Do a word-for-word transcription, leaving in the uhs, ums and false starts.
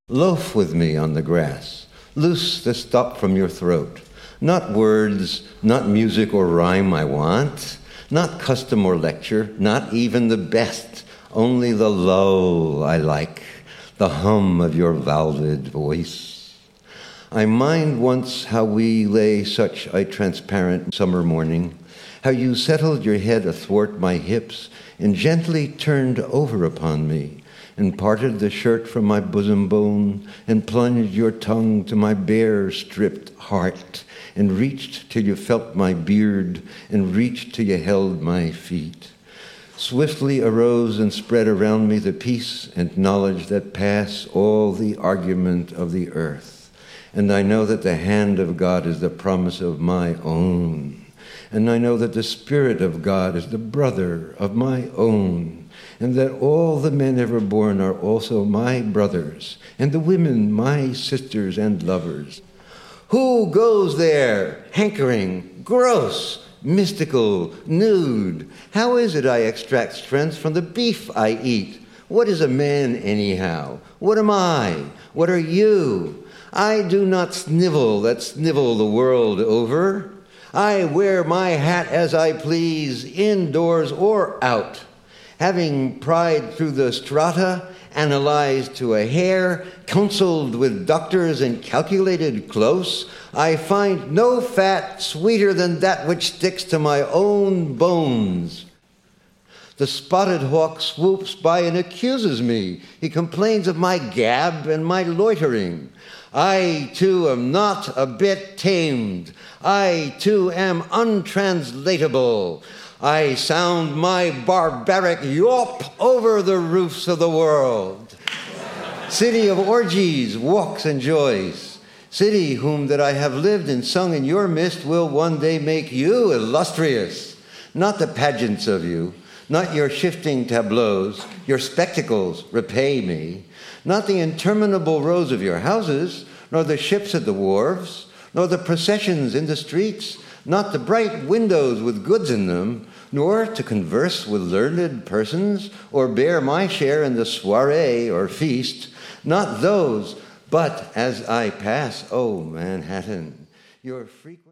Loaf with me on the grass. Loose the stop from your throat. Not words, not music or rhyme I want, not custom or lecture, not even the best, only the lull I like, the hum of your valved voice. I mind once how we lay such a transparent summer morning, how you settled your head athwart my hips and gently turned over upon me, and parted the shirt from my bosom bone, and plunged your tongue to my bare, stripped heart, and reached till you felt my beard, and reached till you held my feet. Swiftly arose and spread around me the peace and knowledge that pass all the argument of the earth. And I know that the hand of God is the promise of my own. And I know that the Spirit of God is the brother of my own. And that all the men ever born are also my brothers, and the women my sisters and lovers. Who goes there, hankering, gross, mystical, nude? How is it I extract strength from the beef I eat? What is a man anyhow? What am I? What are you? I do not snivel that snivel the world over. I wear my hat as I please, indoors or out. Having pried through the strata, analyzed to a hair, counseled with doctors and calculated close, I find no fat sweeter than that which sticks to my own bones. The spotted hawk swoops by and accuses me. He complains of my gab and my loitering. I, too, am not a bit tamed. I, too, am untranslatable. I sound my barbaric yawp over the roofs of the world. City of orgies, walks, and joys. City whom that I have lived and sung in your midst will one day make you illustrious. Not the pageants of you, not your shifting tableaus, your spectacles repay me. Not the interminable rows of your houses, nor the ships at the wharves, nor the processions in the streets, not the bright windows with goods in them, nor to converse with learned persons, or bear my share in the soiree or feast, not those, but as I pass, oh Manhattan, your frequent